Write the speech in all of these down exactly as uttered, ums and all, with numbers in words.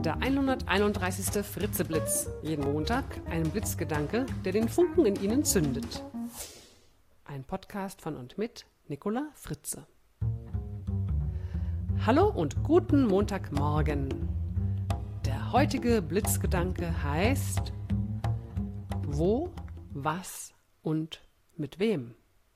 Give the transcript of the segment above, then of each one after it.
der hunderteinunddreißigste Fritzeblitz. Jeden Montag ein Blitzgedanke, der den Funken in Ihnen zündet. Ein Podcast von und mit Nicola Fritze. Hallo und guten Montagmorgen. Der heutige Blitzgedanke heißt: Wo, was und mit wem?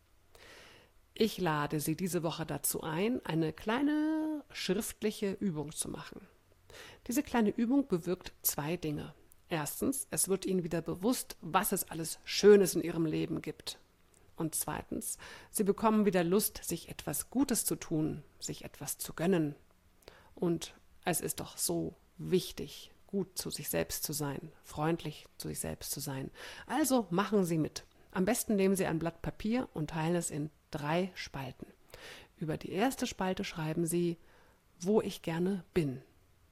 Ich lade Sie diese Woche dazu ein, eine kleine schriftliche Übung zu machen. Diese kleine Übung bewirkt zwei Dinge. Erstens, es wird Ihnen wieder bewusst, was es alles Schönes in Ihrem Leben gibt. Und zweitens, Sie bekommen wieder Lust, sich etwas Gutes zu tun, sich etwas zu gönnen. Und es ist doch so wichtig, gut zu sich selbst zu sein, freundlich zu sich selbst zu sein. Also machen Sie mit. Am besten nehmen Sie ein Blatt Papier und teilen es in drei Spalten. Über die erste Spalte schreiben Sie, wo ich gerne bin.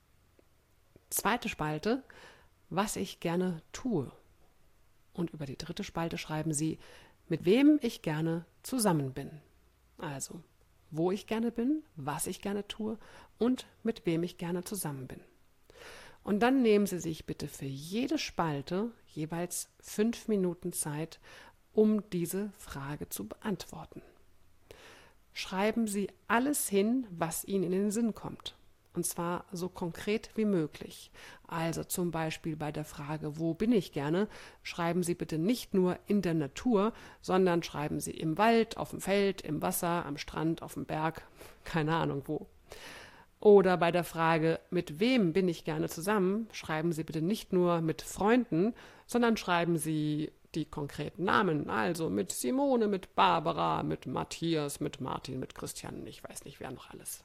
Zweite Spalte, was ich gerne tue. Und über die dritte Spalte schreiben Sie, mit wem ich gerne zusammen bin. Also, wo ich gerne bin, was ich gerne tue und mit wem ich gerne zusammen bin. Und dann nehmen Sie sich bitte für jede Spalte jeweils fünf Minuten Zeit, um diese Frage zu beantworten. Schreiben Sie alles hin, was Ihnen in den Sinn kommt. Und zwar so konkret wie möglich. Also zum Beispiel bei der Frage, wo bin ich gerne, schreiben Sie bitte nicht nur in der Natur, sondern schreiben Sie im Wald, auf dem Feld, im Wasser, am Strand, auf dem Berg, keine Ahnung wo. Oder bei der Frage, mit wem bin ich gerne zusammen, schreiben Sie bitte nicht nur mit Freunden, sondern schreiben Sie die konkreten Namen, also mit Simone, mit Barbara, mit Matthias, mit Martin, mit Christian, ich weiß nicht, wer noch alles.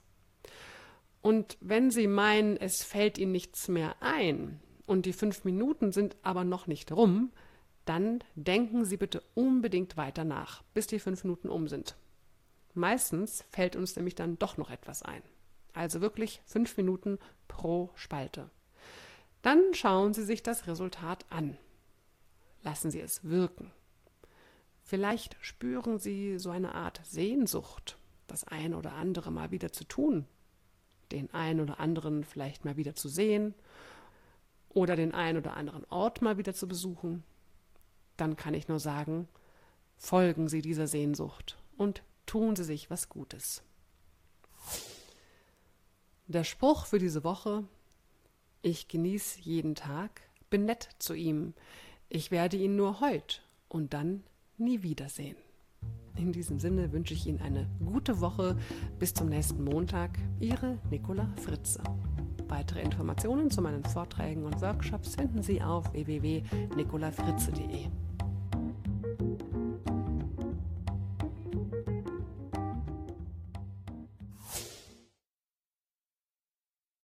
Und wenn Sie meinen, es fällt Ihnen nichts mehr ein und die fünf Minuten sind aber noch nicht rum, dann denken Sie bitte unbedingt weiter nach, bis die fünf Minuten um sind. Meistens fällt uns nämlich dann doch noch etwas ein. Also wirklich fünf Minuten pro Spalte. Dann schauen Sie sich das Resultat an. Lassen Sie es wirken. Vielleicht spüren Sie so eine Art Sehnsucht, das ein oder andere mal wieder zu tun, den einen oder anderen vielleicht mal wieder zu sehen oder den einen oder anderen Ort mal wieder zu besuchen. Dann kann ich nur sagen, folgen Sie dieser Sehnsucht und tun Sie sich was Gutes. Der Spruch für diese Woche: Ich genieße jeden Tag, bin nett zu ihm. Ich werde ihn nur heut und dann nie wiedersehen. In diesem Sinne wünsche ich Ihnen eine gute Woche. Bis zum nächsten Montag. Ihre Nicola Fritze. Weitere Informationen zu meinen Vorträgen und Workshops finden Sie auf w w w punkt nicola fritze punkt de.